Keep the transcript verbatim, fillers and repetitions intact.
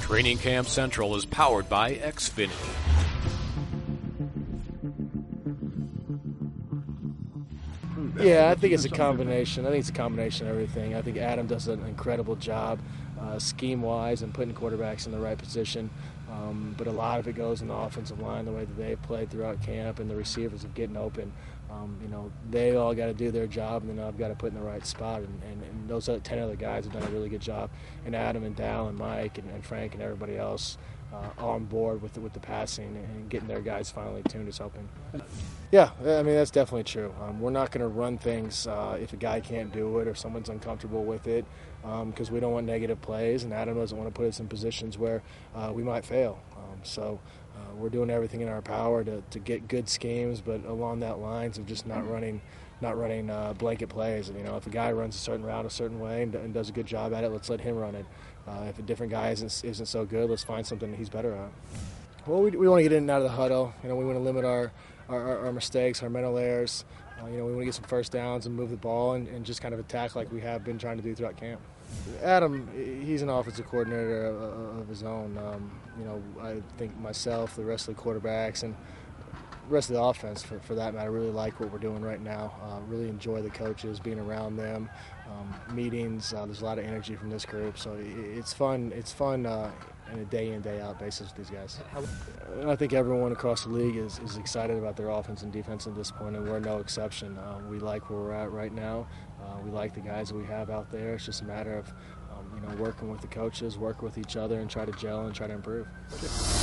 Training Camp Central is powered by Xfinity. Yeah, I think it's a combination. I think it's a combination of everything. I think Adam does an incredible job uh, scheme-wise and putting quarterbacks in the right position. Um, but a lot of it goes in the offensive line, the way that they've played throughout camp, and the receivers of getting open. Um, you know, they all got to do their job, and then I've got to put in the right spot. And, and, and those other ten other guys have done a really good job. And Adam and Dal and Mike and, and Frank and everybody else uh, on board with the, with the passing and getting their guys finally tuned is helping. Yeah, I mean, that's definitely true. Um, we're not going to run things uh, if a guy can't do it or someone's uncomfortable with it because um, we don't want negative plays, and Adam doesn't want to put us in positions where uh, we might fail. Um, so uh, we're doing everything in our power to, to get good schemes, but along that lines of just not running not running uh, blanket plays. You know, if a guy runs a certain route a certain way and, and does a good job at it, let's let him run it. Uh, if a different guy isn't, isn't so good, let's find something that he's better at. Well, we, we want to get in and out of the huddle. You know, we want to limit our Our, our mistakes, our mental errors. Uh, you know, we want to get some first downs and move the ball and, and just kind of attack like we have been trying to do throughout camp. Adam, he's an offensive coordinator of, of his own. Um, you know, I think myself, the rest of the quarterbacks, and the rest of the offense, for, for that matter, really like what we're doing right now. Uh, really enjoy the coaches, being around them, um, meetings. Uh, there's a lot of energy from this group, so it, it's fun. It's fun. Uh, on a day-in, day-out basis with these guys. I think everyone across the league is, is excited about their offense and defense at this point, and we're no exception. Uh, we like where we're at right now. Uh, we like the guys that we have out there. It's just a matter of um, you know, working with the coaches, working with each other, and try to gel and try to improve.